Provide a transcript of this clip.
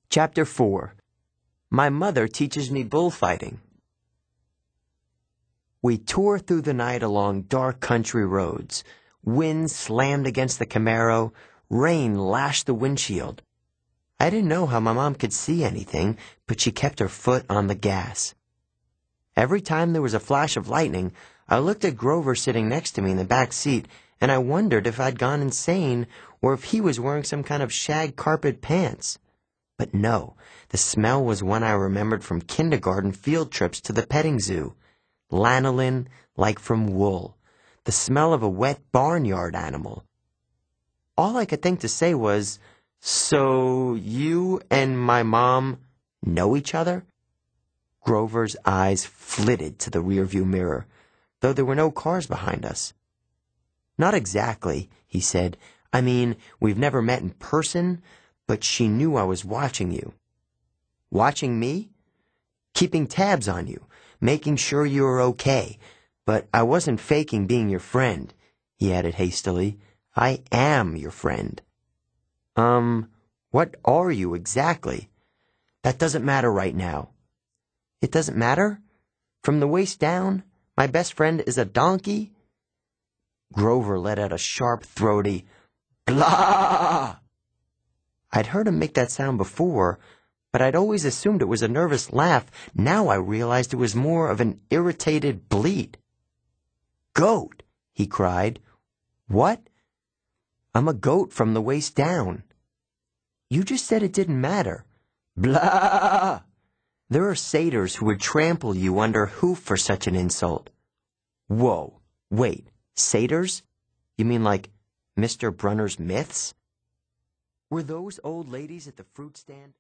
Chapter 4. My Mother Teaches Me Bullfighting. We tore through the night along dark country roads. Wind slammed against the Camaro. Rain lashed the windshield. I didn't know how my mom could see anything, but she kept her foot on the gas. Every time there was a flash of lightning, I looked at Grover sitting next to me in the back seat, and I wondered if I'd gone insane or if he was wearing some kind of shag carpet pants. But no, the smell was one I remembered from kindergarten field trips to the petting zoo. Lanolin, like from wool. The smell of a wet barnyard animal. All I could think to say was, "So you and my mom know each other?" Grover's eyes flitted to the rearview mirror, though there were no cars behind us. "Not exactly," he said. "I mean, we've never met in person, but she knew I was watching you." "Watching me?" "Keeping tabs on you, making sure you were okay. But I wasn't faking being your friend," he added hastily. "I am your friend." What are you exactly?" "That doesn't matter right now." "It doesn't matter? From the waist down, my best friend is a donkey?" Grover let out a sharp, throaty, "Blah!" I'd heard him make that sound before, but I'd always assumed it was a nervous laugh. Now I realized it was more of an irritated bleat. "Goat!" he cried. "What?" "I'm a goat from the waist down." "You just said it didn't matter." "Blah!" "There are satyrs who would trample you under hoof for such an insult." "Whoa, wait, satyrs? You mean like Mr. Brunner's myths?" "Were those old ladies at the fruit stand